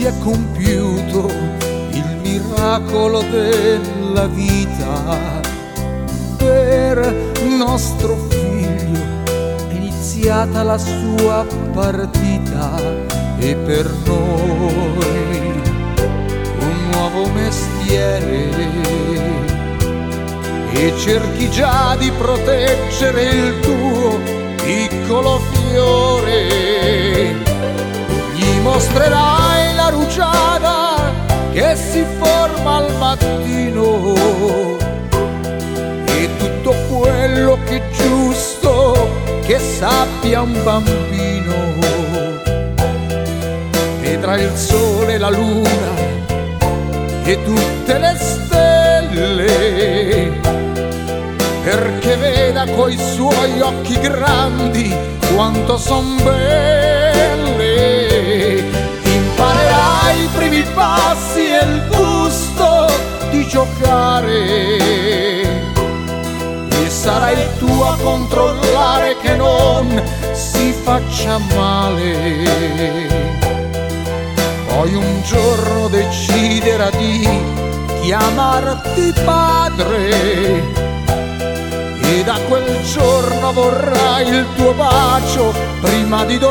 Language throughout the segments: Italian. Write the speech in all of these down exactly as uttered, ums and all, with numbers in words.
si è compiuto il miracolo della vita. Per nostro figlio è iniziata la sua partita e per noi un nuovo mestiere. E cerchi già di proteggere il tuo piccolo fiore. Gli mostrerai la rugiada che si forma al mattino e tutto quello che è giusto che sappia un bambino. Vedrà il sole, la luna e tutte le stelle, perché veda coi suoi occhi grandi quanto son belle. Imparerai i primi passi e il gusto di giocare e sarai tu a controllare che non si faccia male. Poi un giorno deciderà di chiamarti padre e da quel giorno vorrai il tuo bacio prima di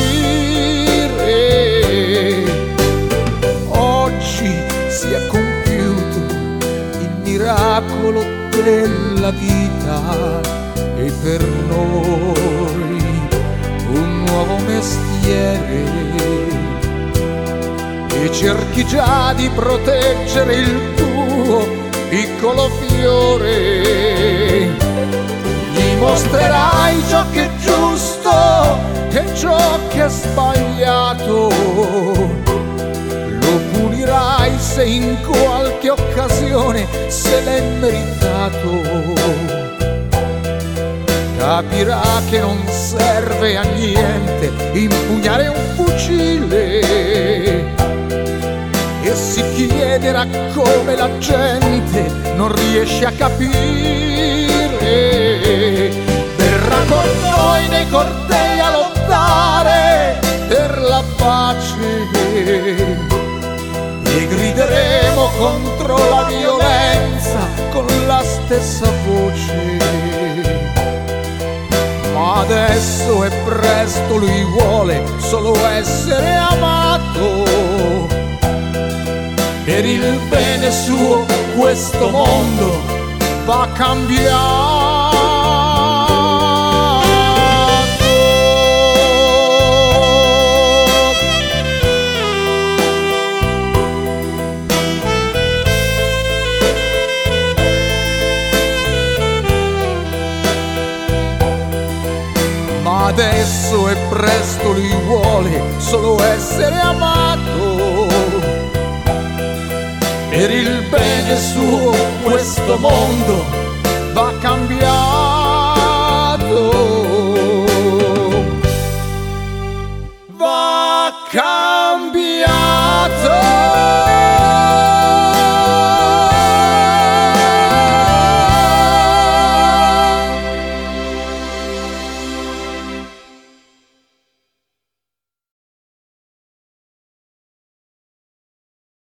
dormire. Oggi si è compiuto il miracolo della vita e per noi un nuovo mestiere. E cerchi già di proteggere il tuo piccolo fiore. Gli mostrerai ciò che è giusto e ciò che è sbagliato. Lo punirai se in qualche occasione se l'è meritato. Capirà che non serve a niente impugnare un fucile e si chiederà come la gente non riesce a capire. Verrà con noi nei cortei a lottare per la pace e grideremo contro la violenza con la stessa voce. Ma adesso è presto, lui vuole solo essere amato. Per il bene suo questo mondo va cambiato. Ma adesso è presto, lui vuole solo essere amato. Per il bene suo questo mondo va cambiato. Va cambiato.